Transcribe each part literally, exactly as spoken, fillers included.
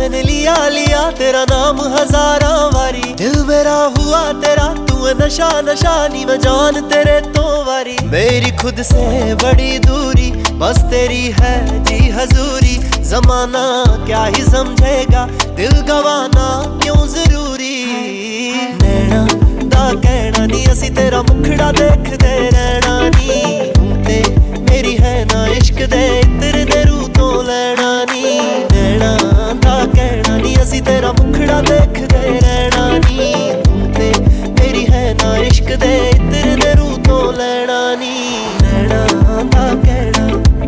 मैंने लिया लिया तेरा नाम हजारा वारी। दिल मेरा हुआ तेरा तू नशा नशा नी मैं जान तेरे तो वारी। मेरी खुद से बड़ी दूरी बस तेरी है जी हजूरी। जमाना क्या ही समझेगा दिल गवाना क्यों जरूरी। नैना दा कहना नी असी तेरा मुखड़ा देखदे रहना नी। तू ते मेरी है ना इश्क दे इत्र दे रू तो लेना नी। नैना दा कहना नी असी तेरा मुखड़ा देखदे रहना नी। तू ते मेरी है ना इश्क दे इत्र दे रू तो लेना नी। नैना दा कहना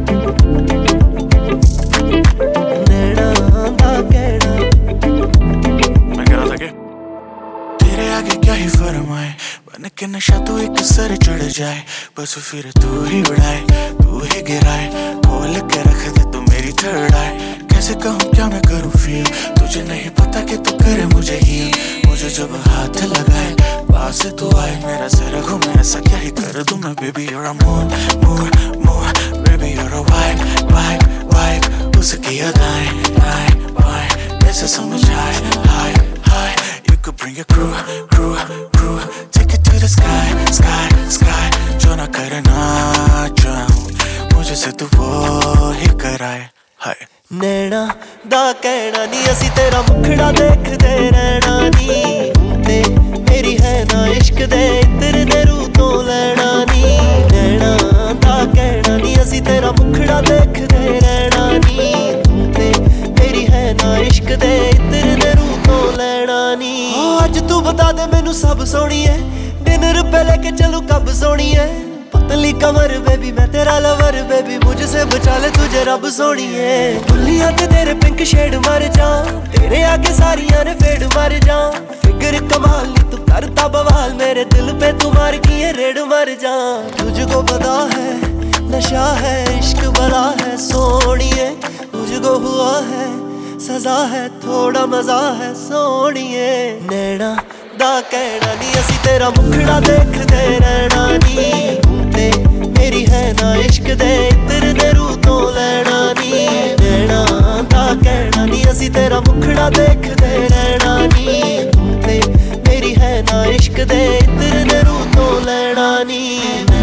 नैना दा कहना। मैं कह रहा था कि तेरे आगे क्या ही फरमाए बन के नशा तो एक सर चढ़ जाए। बस फिर तू ही उड़ाए तू ही गिराए खोल के रख दे तू मेरी थर्ड आए। कैसे कहूँ क्या मैं करूँ फील तुझे नहीं पता कि तू करे मुझे हील। मुझे जब हाथ लगाए पास तू आए मेरा सर घूमे ऐसा क्या ही कर दूँ मैं। Baby you're a moon moon moon baby you're a vibe vibe vibe उसकी अदाएं आए बाएं कैसे समझ आए हाय हाय। You could bring your crew crew crew take it to the sky sky sky जो ना करना चाहूँ मुझे से तू वो ही कराए हाय। नैना दा कहना नी असी तेरा मुखड़ा देखदे रहना नी। तू ते मेरी है ना इश्क दे इत्र दे रू तो लेना नी। नैना दा कहना नी असी तेरा मुखड़ा देखदे रहना नी। तू ते मेरी है ना इश्क दे इत्र दे रू तो लेना नी। अज तू बता दे मैनू सब सोनी है डिनर पे लेके चलू कब सोनी है। पतली कमर बेबी मैं तेरा लवर बेबी मुझसे बचा ले तुझे रब सोनी है। दुनिया ते तेरे पिंक शेड मर जा तेरे आगे सारियां ने फेड मर जा। फिगर कमाल नी तू करता बवाल मेरे दिल पे तू मार की रेड मर जा। तुझको पता है नशा है इश्क बड़ा है सोनिए। मुझको हुआ है सजा है थोड़ा मजा है सोनिए। नैना दा कहना नी असी तेरा मुखड़ा देखदे रहना नी। तू ते मेरी है ना इश्क दे इत्र दे रू तो लेना नी। नैना दा कहना नी असी तेरा मुखड़ा देखदे रहना नी। तू ते मेरी है ना इश्क दे इत्र दे रू तो लेना नी।